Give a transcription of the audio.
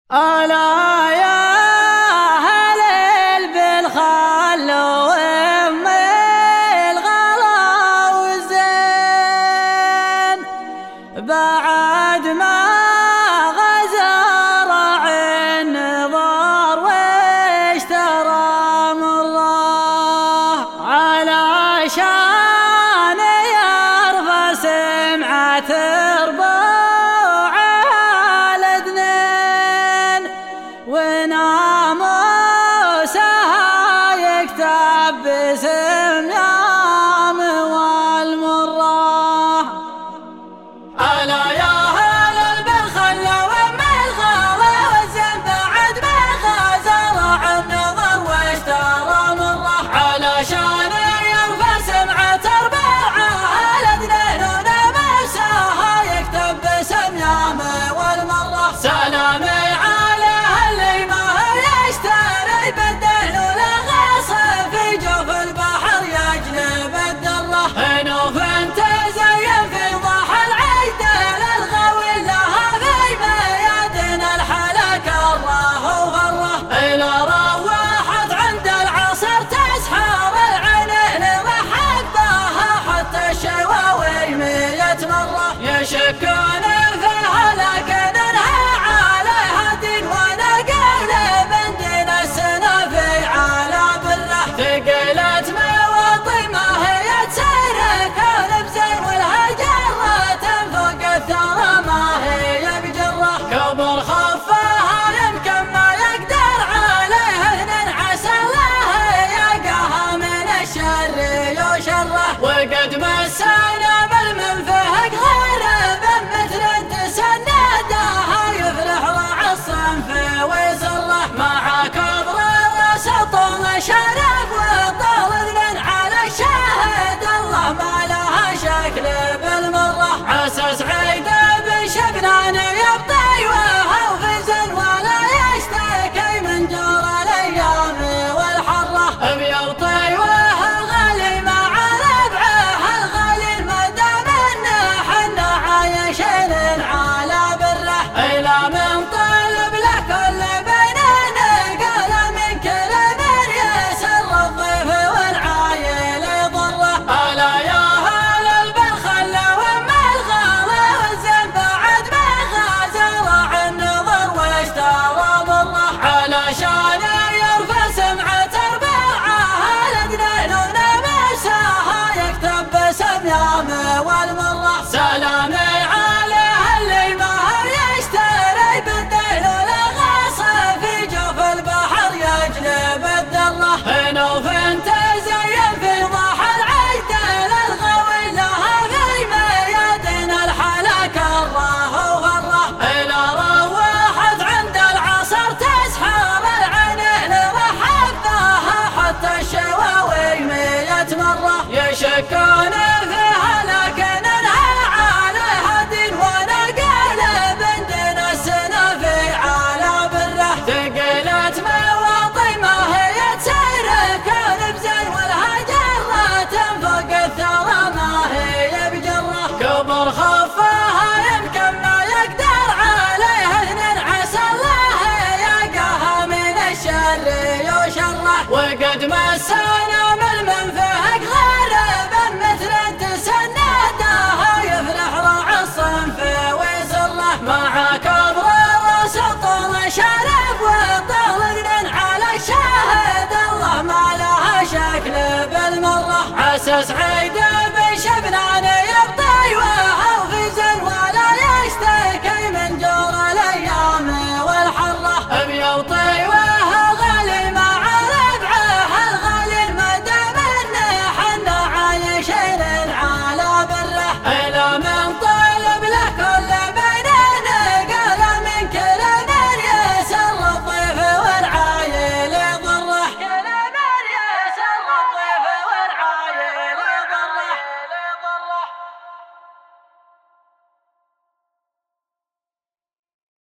ألا يا أهل بالخل وأم الغلا والزين بعد ما غزر النظر واشترى مره علشان يرفع سمعة وناموسها يكتب باسم يام والمره. ألا يا أهل بالخل وأم الغلا والزين بعد ما غزر النظر واشترى مره علشان يرفع سمعة الاثنين وناموسها يكتب باسم يام والمره. سلامي يشكون فيها لكنها عليها دين ونقل من دين السنافي على بره. ثقلت مواطي ما هي تسير كون بزين والهجرة تنفق الثرى ما هي بجره. كبر خفاها يمكن ما يقدر عليه اثنين عسى الله يقاها من الشر يشره. وقد مسانا بالمنفهق شرف وطول اثنين على الشاهد الله ما لها شكل بالمره. عسى سعيد بشبنان يبطي وهو في زن ولا يشتكي من جور الايام والحره. بيبطي وهو الغالي مع ربعه الغالي ما دام انه حنا عايشين على بره. الى من طلب له كل علشان يرفع سمعة الاثنين وناموسها يكتب باسم يام والمره. سلامي عليه اللي ما هو يشتري بالدين ولا غاصه في جوف البحر يجلب الدره. هنوف تزين في ضحى العيد للغوي لها في ميادين الحلا كره وغره. الى روحت عند العصر يشكون فيها لكنها عليها دين ونقل من دين السنافي على بره. ثقلت مواطي ما هي تسير كون بزين والهجرة تنفق الثرى ما هي بجره. كبر خفاها يمكن ما يقدر عليه اثنين عسى الله يقاها من الشر يشره. وقد مسانا من منفهق شرف وطول اثنين على الشاهد الله ما لها شكل بالمره. عسى سعيد